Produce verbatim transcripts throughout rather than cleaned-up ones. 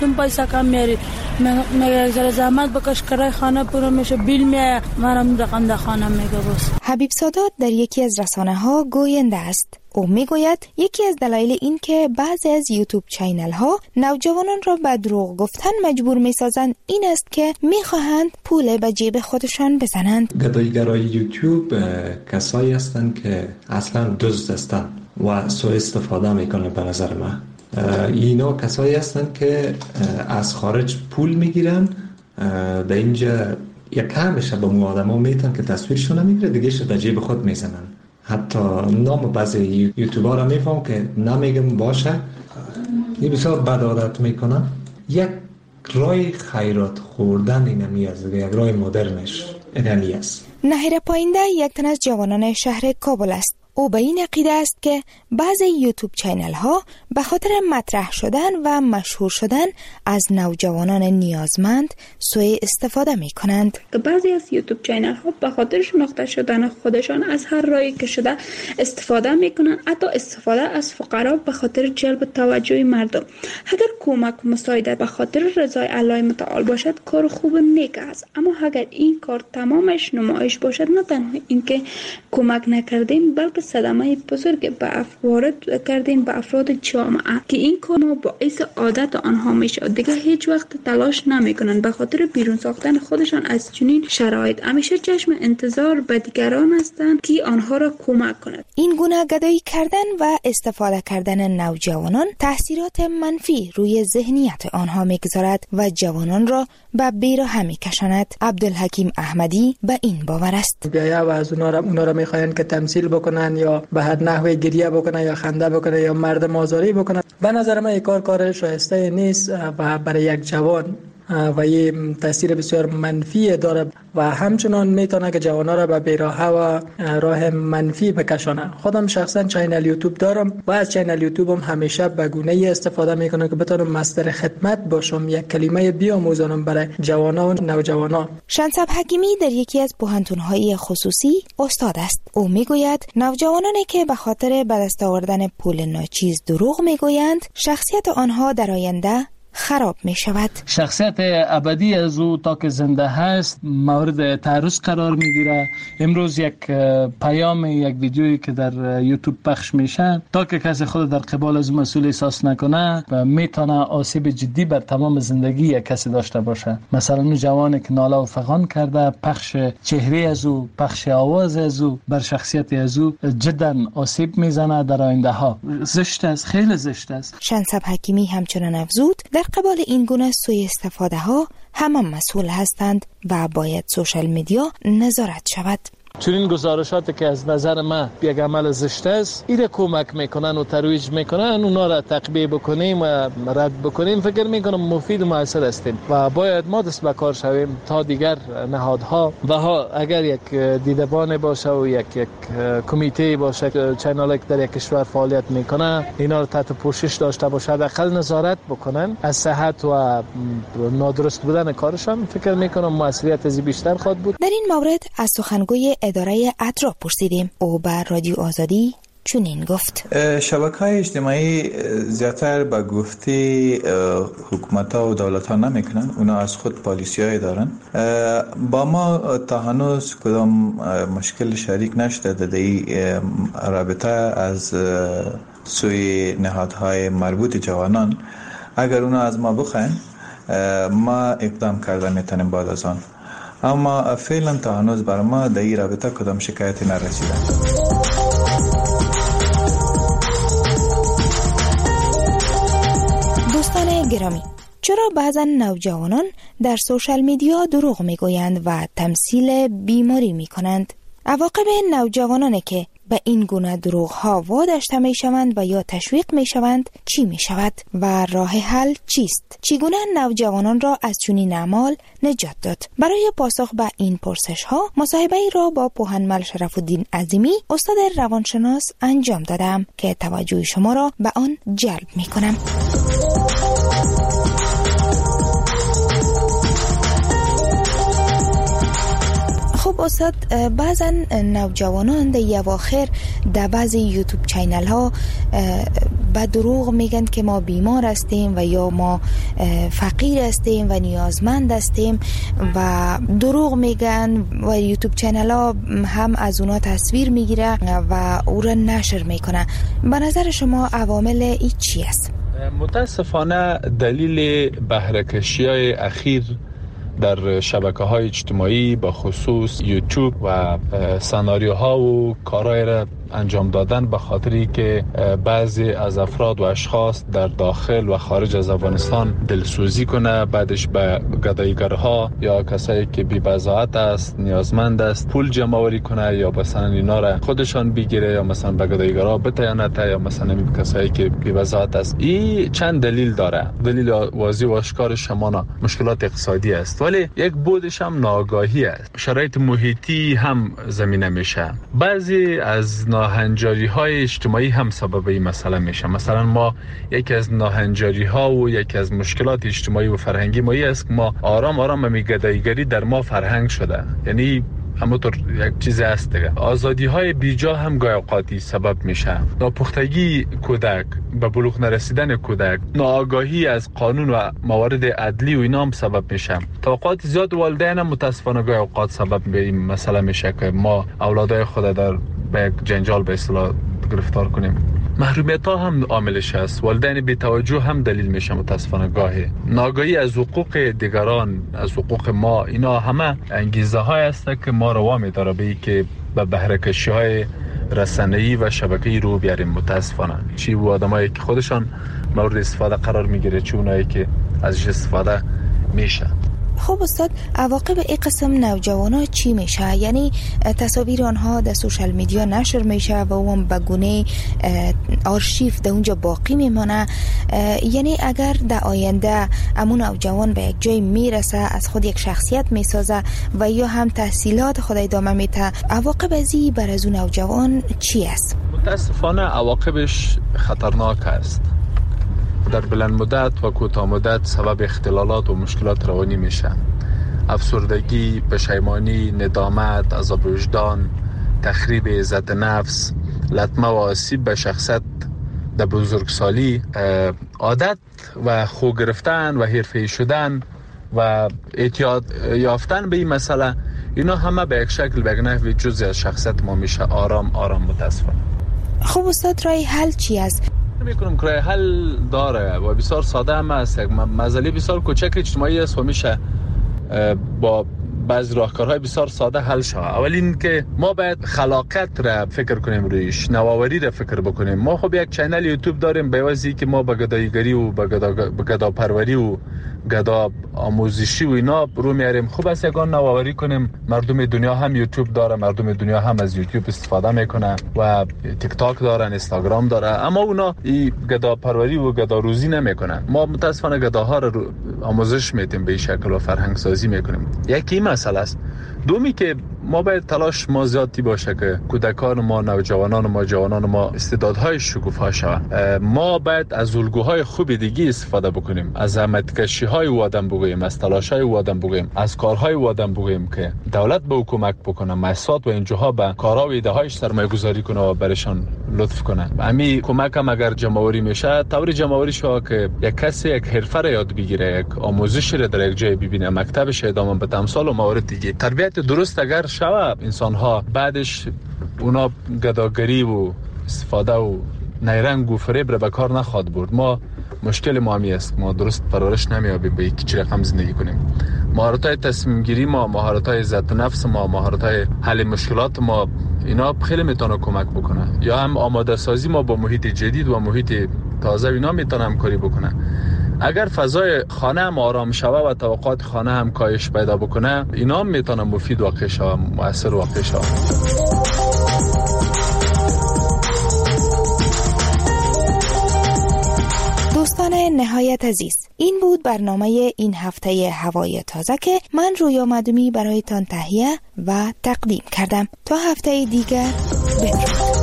تون پیسه کم میاری، میگه یک ذره زحمت بکش کرای خانه پورا میشه، بیل میایه، منم رقم در خانه میگه. بس حبیب سادات در یکی از رسانه ها گوینده است. او میگوید یکی از دلایل این که بعضی از یوتیوب چینل ها نوجوانان را به دروغ گفتن مجبور میسازند این است که میخواهند پول به جیب خودشان بزنند. گداییگرای یوتیوب کسایی هستند که اصلا دزد هستند و سوء استفاده میکنه. به نظر من اینا کسایی هستند که از خارج پول میگیرن، در اینجا یک همشه به مو آدم ها میتن که تصویرشون نمیگیره دیگه شد در جیب خود میزنن. حتی نام بعضی یوتیوبر را میفهم که نمیگم باشه، این بسیار بد عادت میکنن. یک رای خیرات خوردن این همی است، یک رای مدرنش این همی است. نهیر پاینده یک تن از جوانان شهر کابل است. او به این عقیده است که بعضی یوتیوب چینل ها به خاطر مطرح شدن و مشهور شدن از نوجوانان نیازمند سوء استفاده می کنند. بعضی از یوتیوب چینل ها به خاطر شناخته شدن خودشان از هر راهی که شده استفاده می کنند، حتی استفاده از فقرا به خاطر جلب توجه مردم. اگر کمک و مساعدت به خاطر رضای الله متعال باشد کار خوب نیک است، اما اگر این کار تمامش نمایش باشد، نه تنها اینکه کمک نکردیم بلکه صدمه بزرگ به وارد کردین به افراد جامعه که این کار باعث عادت آنها میشه. دیگه هیچ وقت تلاش نمیکنن به خاطر بیرون ساختن خودشان از چنین شرایط. همیشه چشم انتظار به دیگران هستند که آنها را کمک کنند. این گونه گدایی کردن و استفاده کردن نوجوانان تاثیرات منفی روی ذهنیت آنها میگذارد و جوانان را به بیراه میکشاند. عبدالحکیم احمدی به این باور است. بیایا و از اونا را اونا را میخواین که تمثیل بکنن یا به هر نحوی گریه بکنن یا خنده بکنن یا مردم آزاری بکنن. به نظر من این کار کار شایسته نیست و برای یک جوان و یه تاثیر بسیار منفی داره و همچنان میتونه که جوانا را به بیراهه و راه منفی بکشانه. خودم شخصا چینل یوتیوب دارم و از چینل یوتیوبم همیشه به گونه استفاده میکنم که بتونم مصدر خدمت باشم، یک کلمه بیاموزانم برای جوانا و نوجوانا. شنصب حکیمی در یکی از پوهنتون‌های خصوصی استاد است. او میگوید نوجوانانی که به خاطر به دست آوردن پول ناچیز دروغ میگویند شخصیت آنها در آینده خراب می شود. شخصیت ابدی از او تا که زنده هست مورد تعرض قرار می گیره. امروز یک پیام، یک ویدیویی که در یوتیوب پخش میشه تا که کسی خود در قبال از مسئول احساس نکنه و میتونه آسیب جدی بر تمام زندگی یک کسی داشته باشه. مثلا اون جوانی که ناله و فغان کرده، پخش چهره از او، پخش آواز از او بر شخصیت از او جدا آسیب میزنه در آینده ها. زشت است، خیلی زشت است. شنصب حکیمی همچنان افزود در قبال این گونه سوء استفاده ها همه مسئول هستند و باید سوشال میدیا نظارت شود. چون این گزارشاتی که از نظر من یک عمل زشت است، ایره کمک میکنن و ترویج میکنن، اونا را تقبیه بکنیم و رد بکنیم، فکر میکنم مفید و مؤثر هستیم و باید ما دست به کار شویم تا دیگر نهادها و ها اگر یک دیدبان باشه و یک یک کمیته باشه، چینالی که در یک کشور فعالیت میکنه، اینا را تحت پوشش داشته باشه، حداقل نظارت بکنن از صحت و نادرست بودن کارشان، فکر میکنم موثریت از بیشتر خواهد بود. در این مورد از سخنگوی اداره اطراف پرسیدیم. او بر رادیو آزادی چنین گفت: شبکه‌های اجتماعی زیادتر با گفته حکومت‌ها و دولت‌ها نمی‌کنن، اونا از خود پالیسی‌های دارن. با ما تا هنوز کدام مشکل شریک نشده در این رابطه از سوی نهادهای مربوط جوانان. اگر اونا از ما بخواین ما اقدام کرده میتونیم بعد از آن، اما فعلا تا هنوز بر ما در این رابطه کدام شکایتی نرسیده. دوستان گرامی، چرا بعضا نوجوانان در سوشال میدیا دروغ میگویند و تمثیل بیماری میکنند؟ عواقب نوجوانانی که به این گونه دروغ ها واداشته می شوند و یا تشویق می شوند چی می شود و راه حل چیست؟ چگونه نوجوانان را از چنین اعمال نجات داد؟ برای پاسخ به این پرسش ها مصاحبه ای را با پوهنمل شرف الدین عظیمی استاد روانشناس انجام دادم که توجه شما را به آن جلب می کنم. خب استاد، بعضا نوجوانان در اواخر در بعضی یوتیوب چینل ها به دروغ میگن که ما بیمار هستیم و یا ما فقیر هستیم و نیازمند هستیم و دروغ میگن و یوتیوب چنل ها هم از اونا تصویر میگیره و او را نشر میکنه. به نظر شما عوامل ای چی است؟ متاسفانه دلیل بهره‌کشی های اخیر در شبکه‌های اجتماعی به خصوص یوتیوب و سناریوها و کارهای را انجام دادن به خاطری که بعضی از افراد و اشخاص در داخل و خارج از افغانستان دلسوزی کنه، بعدش به گداییگرها یا کسایی که بی بضاعت است، نیازمند است، پول جمع آوری کنه یا مثلا اینا را خودشان بگیره یا مثلا به گداییگرها بتیانه یا مثلا این کسایی که بی بضاعت است. این چند دلیل داره. دلیل واضح و آشکار شمانا مشکلات اقتصادی است، ولی یک بودش هم ناآگاهی است. شرایط محیطی هم زمینه میشه. بعضی از ناهنجاری های اجتماعی هم سبب این مسئله میشه. مثلا ما یکی از ناهنجاری ها و یکی از مشکلات اجتماعی و فرهنگی ما است که ما آرام آرام می گداییگری در ما فرهنگ شده. یعنی همونطور یک چیز هست دیگه. آزادی های بیجا هم گاهی اوقاتی سبب میشه. ناپختگی کودک، به بلوغ نرسیدن کودک، ناآگاهی از قانون و موارد عدلی و اینا هم سبب میشه. توقعات زیاد والدین هم متاسفانه گاهی اوقات سبب به این مسئله میشه که ما اولادای خود در به یک جنجال به اصطلاح گرفتار کنیم. محرومیت ها هم عاملش است. والدین بی توجه هم دلیل میشه متاسفانه گاهی. ناآگاهی از حقوق دیگران، از حقوق ما، اینا همه انگیزه های است که ما رو وامی داره به که به بهره کشی های رسانه‌ای و شبکه‌ای رو بیاریم. متاسفانه چی و آدمایی که خودشان مورد استفاده قرار میگیره، چی اونایی که ازش استفاده میشه. خب استاد، عواقب این قسم نوجوانا چی میشه؟ یعنی تصاویر آنها در سوشال میدیا نشر میشه و اون به گونه آرشیو در اونجا باقی میمونه. یعنی اگر در آینده امون نوجوان به یک جای میرسه، از خود یک شخصیت میسازه و یا هم تحصیلات خود ادامه میده، عواقب ازی بر از اون نوجوان چی است؟ متاسفانه عواقبش خطرناک است. در بلند مدت و کوتاه مدت سبب اختلالات و مشکلات روانی میشه. افسردگی، پشیمانی، ندامت، عذاب وجدان، تخریب عزت نفس، لطمه و آسیب به شخصیت در بزرگسالی، عادت و خو گرفتن و حرفه‌ای شدن و اعتیاد یافتن به این مسئله، اینا همه به یک شکل به یک نحوی جزئی از شخصیت ما میشه. آرام آرام متاسفانه. خب استاد، رای حل چی است؟ میکنم که رای حل داره و بسیار ساده هم است. یک مسئله بسیار کوچک اجتماعی است و میشه با بعضی راهکارهای بسیار ساده حل شود. اول این که ما باید خلاقیت را فکر کنیم، رویش نوآوری را فکر بکنیم. ما خب یک چینل یوتیوب داریم، به واسطه که ما به گداییگری و به گدا به گدا پروری و گدا آموزشی و اینا رو میاریم. خوب است یگان نوآوری کنیم. مردم دنیا هم یوتیوب داره، مردم دنیا هم از یوتیوب استفاده میکنه و تیک تاک دارن، اینستاگرام داره، اما اونا این گدا پروری و گدا روزی نمیکنن. ما متاسفانه گداها رو آموزش میدیم، به این شکل و فرهنگ سازی میکنیم. یکی مسئله است. دومی که ما باید تلاش ما زیادی باشه که کودکان ما، نوجوانان ما، جوانان ما استعدادهای شکوفا شوند. ما باید از الگوهای خوب دیگه استفاده بکنیم، از زحمتکشی‌های او آدم بگوییم، از تلاش‌های او آدم بگوییم، از کارهای او آدم بگوییم که دولت به حکومت بکنه، مؤسسات و اینجاها به کارها و ایده‌هایش سرمایه‌گذاری کنه و برشان لطف کنه. همین کمک هم اگر جمع‌آوری میشه، طوری جمع‌آوری شود که یک کسی یک حرفه را یاد بگیره، یک آموزش را در یک جای ببینه، مکتبش ادامه بده، امثال و موارد دیگه. تربیت درست اگر شود، انسان ها بعدش اونا گداگری و استفاده و نیرنگ و فریب را به کار نخواد برد. ما مشکل ما همی است، ما درست پرورش نمیابیم به یک چی رقم زندگی کنیم. مهارت های تصمیم گیری ما، مهارت های عزت نفس ما، مهارت های حل مشکلات ما، اینا خیلی میتونه کمک بکنه. یا هم آماده سازی ما با محیط جدید و محیط تازه، اینا میتونه همکاری بکنه. اگر فضای خانه هم آرام شوه و توقعات خانه هم کاهش پیدا بکنه، اینا هم میتونه مفید واقع شوه، مؤثر واقع شوه. دوستان نهایت عزیز، این بود برنامه این هفته هوای تازه که من رویا مدومی برایتان تهیه و تقدیم کردم. تا هفته دیگر بدرود.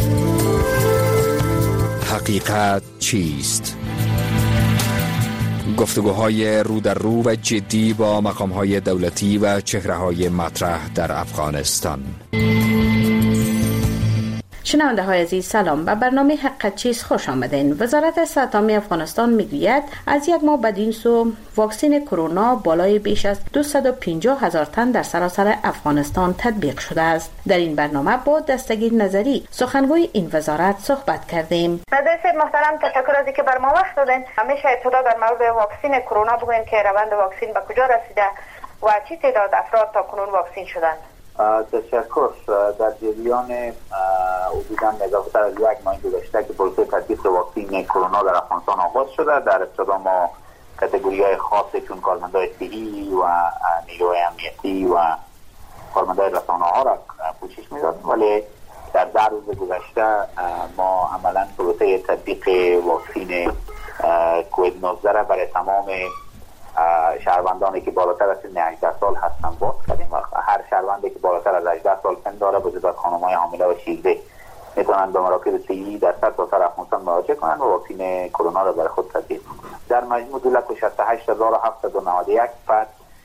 حقیقت چیست؟ گفتگوهای رو در رو و جدی با مقام‌های دولتی و چهره‌های مطرح در افغانستان. شنونده های عزیز سلام، به برنامه حقیقت چیست خوش آمدین. وزارت صحت عامه افغانستان میگوید از یک ماه بدین سو واکسن کرونا بالای بیش از دویست و پنجاه هزار تن در سراسر افغانستان تطبیق شده است. در این برنامه با دستگیر نظری سخنگوی این وزارت صحبت کردیم. مدرسه محترم تشکر از اینکه بر ما وقت دادین. همیشه ابتدا در مورد واکسن کرونا بگوین که روند واکسن به کجا رسیده و چی تعداد افراد تا کنون واکسن شدند. تشکر. در جریان حدوداً اضافه‌تر از یک ماه گذشته که پروسه تطبیق واکسن کرونا در افغانستان آغاز شده، در ابتدا ما کاتگوری‌های خاصی چون کارمندان صحی و نیروی امنیتی و کارمندان رسانه‌ها را پوشش می‌دادیم، ولی در ده روز گذشته ما عملاً پروسه تطبیق واکسن کووید نوزده را برای تمام شهروندانی که بالاتر از سن هجده سال هستند باز کردیم و هر شهروندی که بالاتر از هجده سال سن داره به جز خانم‌های حامله و شیرده میتونن به مراکز صحی در سرتاسر افغانستان مراجعه کنند و واکسن کرونا را برای خود تطبیق کنند. در مجموع دو لک و شصت و هشت هزار و هفتصد و نود و یک فرد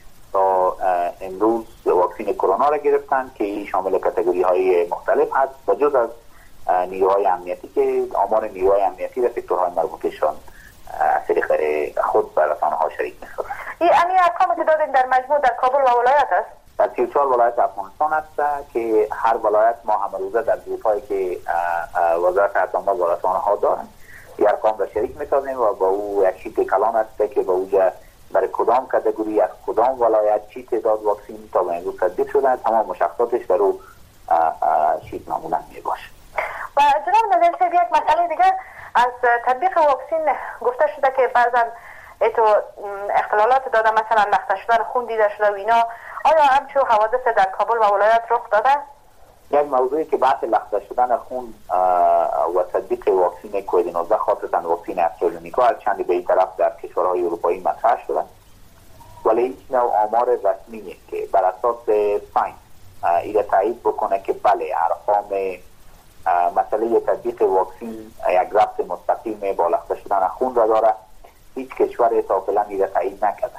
تا امروز واکسن کرونا را گرفتند که شامل کاتگوری‌های مختلف هست و جز از نیروهای امنیتی که آمار نیروهای امنیتی در سکتورهای مربوطه‌شان از طریق خود بر رسانه‌ها شریک می‌کنند. این امی ارقامی که دادین در مجموع در کابل و ولایت است؟ در سی و چهار ولایت افغانستان است که هر ولایت ما هم روزه در گروپ‌هایی که وزارت صحت عامه و رسانه‌ها دارند این ارقام را شریک می‌کنیم و با او یک شیت کلان است که با اوجا برای کدام کاتگوری از کدام ولایت چی تعداد واکسن تا به امروز تطبیق شده تمام مشخصاتش در او شیت معمولا میباشه. و جناب نظری صاحب یک مسئله دیگه از تطبیق واکسن گفته شده که بعضا ایتو اختلالات داده، مثلا لخته شدن خون دیده شده و اینا. آیا همچون حوادث در کابل و ولایت رخ داده؟ یک موضوعی که بحث لخته شدن خون و تطبیق واکسن کووید نوزده خاصتا واکسن استرازنیکا از چندی به این طرف در کشورهای اروپایی مطرح شده، ولی هیچ نوع آمار رسمیه که بر اساس ساینس ایره تایید بکنه که بله ارقام مسئله تطبیق واکسن یک ربط مستقیم با لخته شدن خون را داره. هیچ کشور تا فعلا ایره تایید نکرده.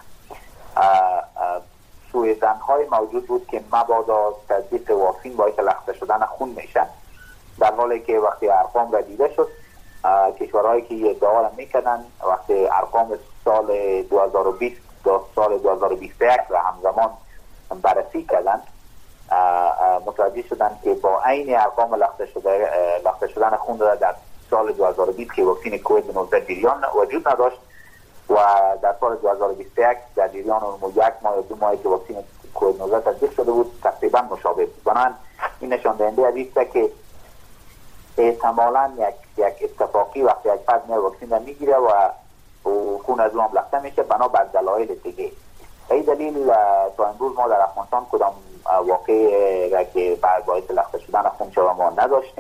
سوءظن‌های موجود بود که مبادا تطبیق واکسن باعث لخته شدن خون میشه، در حالی که وقتی ارقام را دیده شد کشورهایی که ادعا را میکردن وقتی ارقام سال دو هزار و بیست تا سال دو هزار و بیست و یک را همزمان بررسی کردن متوجه شدن که با عین ارقام لخته شده لخته شدن خون را در سال دو هزار و بیست که واکسن کووید نوزده جریان وجود نداشت و در سال دو هزار و بیست و یک در جریان اون یک ماه یا دو ماهی که واکسن کووید نوزده تطبیق شده بود تقریبا مشابه بود. بنابراین این نشان دهنده است که احتمالاً یک یک اتفاقی وقتی یک فرد میاد واکسن را میگیره و خون از اون هم لخته میشه بنا بر دلایل دیگه. این دلیل تا امروز ما در افغانستان کدام واقعی را که بعد باعث لخته شدن خون شده ما نداشتیم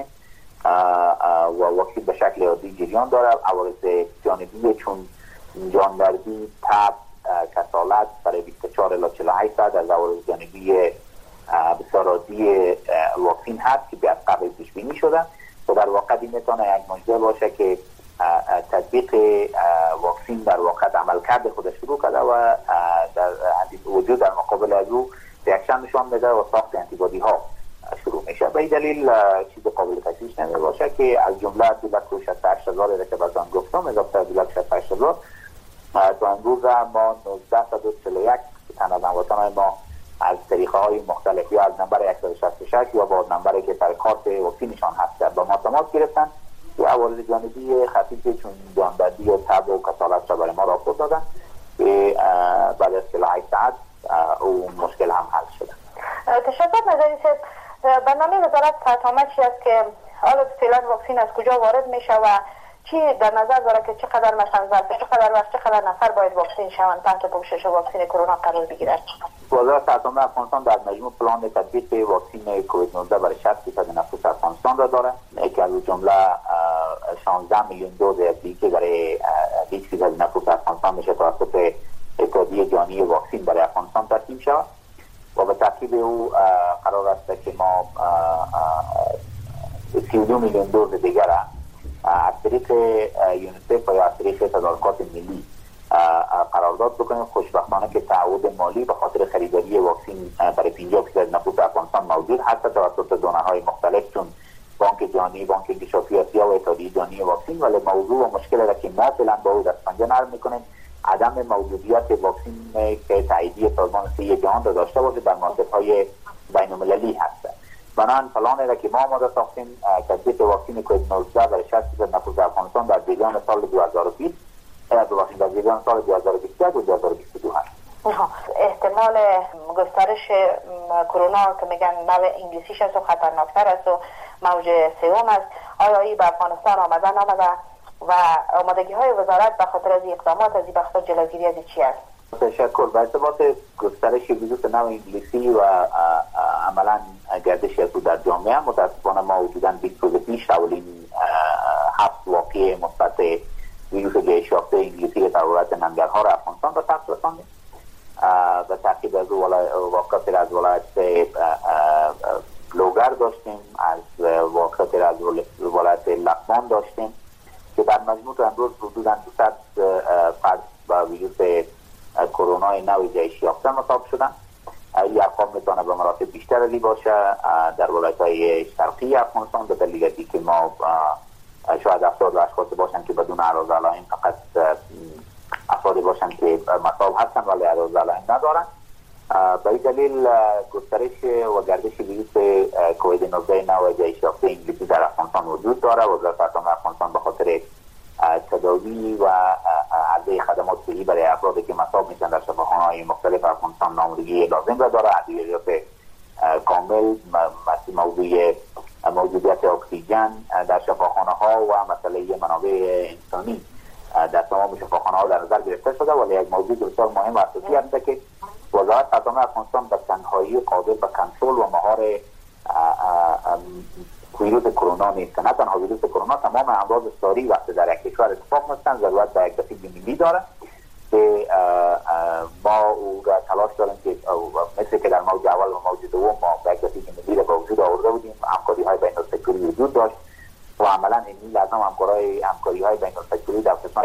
و واکسن به شکل عادی جریان داره. عوارض جانبی چون جاندربی، تب، کسالت برای بیست و چهار الی چهل و هشت ساعت از عوارض جانبی بسیار عادی واکسن هست که از قبل پیش بینی شده و در واقع این میتونه یک معجزه باشه که تطبیق واکسن در واقع عملکرد خودش شروع کرده و در وجود در مقابل از او ریاکشن نشان میده و ساخت انتیبادی ها شروع میشه. به این دلیل چیز قابل تشویش نمی باشه که از جمله دو لک و شصت و هشت هزار که بازم گفتم اضافه دو لک و شصت و هشت هزار تا امروز ما نوزده صد و چهل و یک تن هموطنان ما از طریقه های مختلف یا از نمبر صد و شصت و شش یا با نمبری که در کارت واکسنشان هست با ما تماس گرفتن یا عوارض جانبی خفیفی چون جانبندی و تب و کسالت را برای ما راپورت دادن که بعد از چهل و هشت ساعت اون مشکل هم حل شده. تشکر نظری صاحب. برنامه وزارت صحت عامه چی است که حالا فعلا واکسن از کجا وارد میشه و چی در نظر داره که چقدر مثلا ظرف چقدر وقت چقدر نفر باید واکسن شوند تحت پوشش واکسن کرونا قرار بگیرد؟ وزارت صحت عامه افغانستان در مجموع پلان تطبیق واکسن کووید نوزده برای شصت درصد نفوس افغانستان را داره که از جمله شانزده میلیون دوز که برای بیست درصد نفوس افغانستان میشه توسط اتحادیه جهانی واکسن برای افغانستان ترتیب شود و به ترتیب او قرار است که ما سی و دو میلیون دوز دیگر از طریق یونیسف و یا از طریق تدارکات ملی قرارداد بکنیم. خوشبختانه که تعهد مالی به خاطر خریداری واکسن برای پنجاه درصد نفوس افغانستان موجود هست توسط دونرهای مختلف، چون بانک جهانی، بانک انکشافی آسیا و اتحادیه جهانی واکسن. ولی موضوع و مشکل را که ما فعلا با او دست پنجه نرم میکنیم عدم موجودیت واکسن که تاییدیه سازمان صحت جهان را داشته باشه در مارکت‌های بین‌المللی هست. بنابراین پلانی را که ما آماده ساختیم تطبیق واکسن کووید نوزده برای شصت درصد نفوس افغانستان در جریان سال دو هزار و بیست در جریان سال دو هزار و بیست و یک و دو هزار و بیست و دو هست. احتمال گسترش کرونا که میگن نوع انگلیسیش است و خطرناکتر است و موج سوم است، آیا این به افغانستان آمده نامده و آمادگی های وزارت به خاطر از اقدامات از این بخصوص جلوگیری از چی است؟ تشکر. به ارتباط گسترش ویروس نو انگلیسی و عملا گردش از در جامعه، متاسفانه ما حدوداً بیست روز پیش اولین هفت واقعه مثبت ویروس جهش یافته انگلیسی در ولایت ننگرهار افغانستان به ثبت رساندیم. به تعقیب از واقعات از ولایت لوگر داشتیم، از واقعات از ولایت لغمان داشتیم که در مجموع امروز حدوداً دویست فرد با ویروس کرونا نو جهش یافته مصاب شدن. این ارقام میتونه به مراتب بیشتر علی باشه در ولایت‌های شرقی افغانستان به دلیل اینکه که ما شاید افراد و اشخاص باشن که بدون اعراض علائم، فقط افراد باشن که مصاب هستن ولی اعراض علائم ندارن. به این دلیل گسترش و گردش ویروس کووید نوزده نو جهش یافته انگلیسی در افغانستان وجود داره. وزارت عامه افغانستان به خاطر تداوی و عرضه خدمات صحی برای افرادی که مصاب میشن در شفاخانه‌های مختلف افغانستان نامزدی لازم را داره. ادویات کامل، موضوع موجودیت اکسیژن در شفاخانه‌ها و مسئله منابع انسانی در تمام شفاخانه‌ها در نظر گرفته شده. ولی یک موضوع بسیار مهم و اساسی است که وزارت عامه افغانستان به تنهایی قادر به کنترل و مهار ویروس کرونا نیست. نه تنها ویروس کرونا، تمام امراض ساری وقتی در یک کشور اتفاق میفتن ضرورت به یک دفعه ملی داره که ما او را تلاش داریم که مثل که در موج اول و موج دوم ما به یک دفعه ملی را به وجود آورده بودیم، همکاری های بین السکتوری وجود داشت و عملا این لازم همکاری همکاری های بین السکتوری در قسمت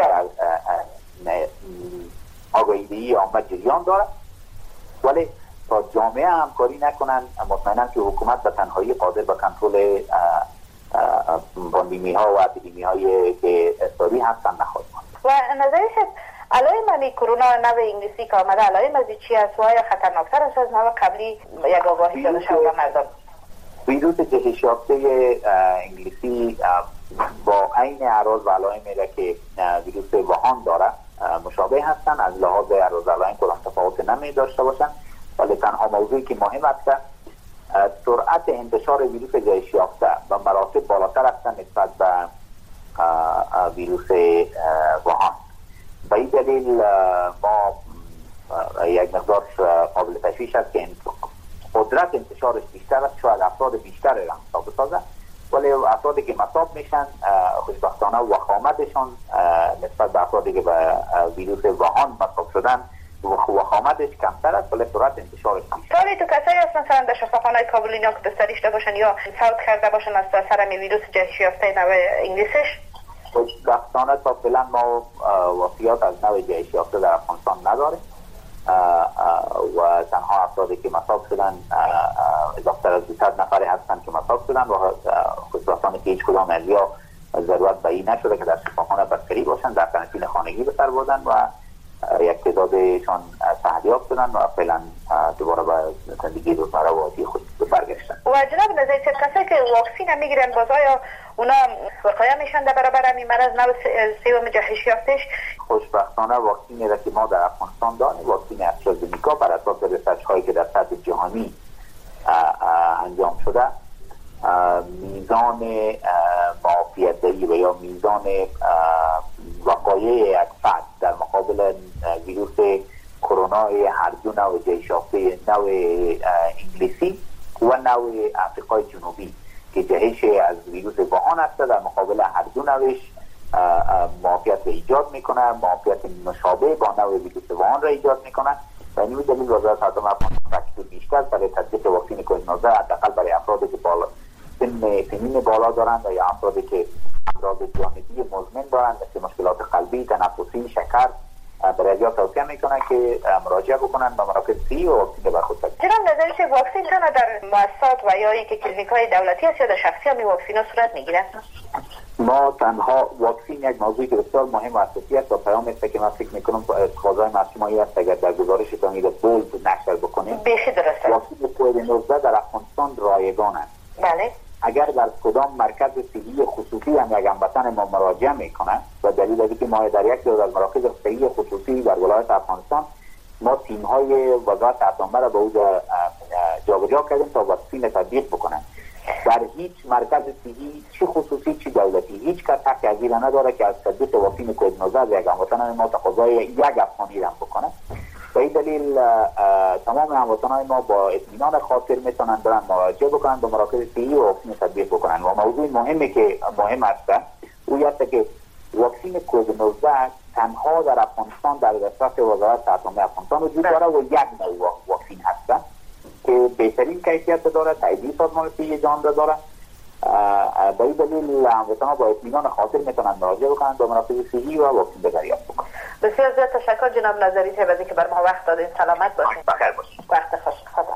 آگاهی‌دهی عامه جریان داره. ولی تا جامعه همکاری نکنن مطمئنم که حکومت به تنهایی قادر به کنترل پاندمی ها و اپیدمی هایی که ساری هستن نخواهد ماند. و نظرش علائم من کرونا نو انگلیسی که آمده علائم از چی است و آیا خطرناکتر است از نو قبلی؟ یک آگاهی داده شود به مردم. ویروس جهش یافته انگلیسی با عین اعراض و علائمی را که ویروس ووهان داره مشابه هستند. از لحاظ اعراض و علائم کدام تفاوت نمی داشته باشند، ولی تنها موضوعی که مهم است سرعت انتشار ویروس جهش یافته و مراتب بالاتر هستند نسبت به ویروس ووهان. به این دلیل ما یک مقدار قابل تشویش است که قدرت انتشارش بیشتر است، شاید افراد بیشتر را مصاب بسازد، ولی افرادی که مصاب میشن خوشبختانه وخامتشان نسبت به افرادی که به ویروس ووهان مصاب شدن وخامتش کمتر است، ولی سرعت انتشارش بیشتر. ولی تو کسایی هستن مثلا در شفاخانه‌های کابل اینا که بستری شده باشن یا فوت کرده باشن از اثر ویروس جهش یافته نو انگلیسیش؟ خوشبختانه تا فعلا ما وفیات از نو جهش یافته در افغانستان نداریم و تنها افرادی که مصاب شدن اضافه از دویست نفری هستن که مصاب شدن و خوشبختانه که هیچ کدام از یا ضرورت به این نشده که در شفاخانه بستری باشن، در قرنطینه خانگی به سر بردن و یک تعدادشان صحتیاب شدن و فعلا دوباره به زندگی روزمره و عادی خود برگشتن. و جناب نظری کسایی که واکسین میگیرن باز آیا اونا وقایع میشن در برابر همین مرض نو سوم جهش یافتهش؟ خوشبختانه واکسینی را که ما در افغانستان داریم واکسین استرازنیکا بر اساس ریسرچ هایی که در سطح جهانی انجام شده میزان معافیت‌دهی و یا میزان وقایع یک فرد در مقابل ویروس کرونا هر دو نوع جهش یافته نوع انگلیسی و نوع آفریقای جنوبی که جهش از ویروس ووهان است در مقابل هر دو نوعش معافیت را ایجاد میکنه، معافیت مشابه با نوع ویروس ووهان را ایجاد میکنه و این دلیل وزارت عامه افغانستان بیشتر برای تطبیق واکسن کووید نوزده حداقل برای افرادی که بالا سن سنین بالا دارند یا افرادی که امراض جانبی مزمن دارند مثل مشکلات قلبی، تنفسی، شکر برای توصیه میکنه که مراجعه بکنن به مراکز صحی و واکسین بر خود بگیرن. جناب نظری صاحب، واکسین تنها در مؤسسات و یا اینکه کلینیک‌های دولتی است یا در شخصی هم واکسین ها صورت میگیره؟ ما تنها واکسین یک موضوعی که بسیار مهم و اساسی است و پیام است که من فکر میکنم تقاضای مصومایی است اگر در گزارشتان این بولد نشر بکنیم. بیخی درسته. واکسین کووید نوزده در افغانستان رایگان است. بله. اگر در کدام مرکز صحی خصوصی هم یک هموطن ما مراجعه میکنه و دلیل از اینکه ما در یک از مراکز صحی خصوصی در ولایت افغانستان ما تیم های وزارت عامه را به اونجا جابجا کردیم تا واکسین تطبیق بکنن. در هیچ مرکز صحی چه خصوصی چه دولتی هیچ کس حق از این نداره که از تطبیق واکسین کووید نوزده یک هموطن ما تقاضای یک افغانی را بکنه. به این دلیل تمام هموطنان ما با اطمینان خاطر میتونن برن مراجعه بکنن به مراکز صحی و واکسین تطبیق بکنن. و موضوع مهمی که مهم است او است که واکسین کووید نوزده تنها در افغانستان در دسترس وزارت عامه افغانستان وجود داره و یک نوع واکسین هست که بهترین کیفیت داره، تایید سازمان صحی جهان را داره. به این دلیل هموطنان با اطمینان خاطر میتونن مراجعه بکنن به مراکز صحی و واکسین دریافت بکنن. بسیار زیاد تشکر جناب نظری صاحب از اینکه بر ما وقت دادین. سلامت باشین. بخیر باشین. وقت خوش.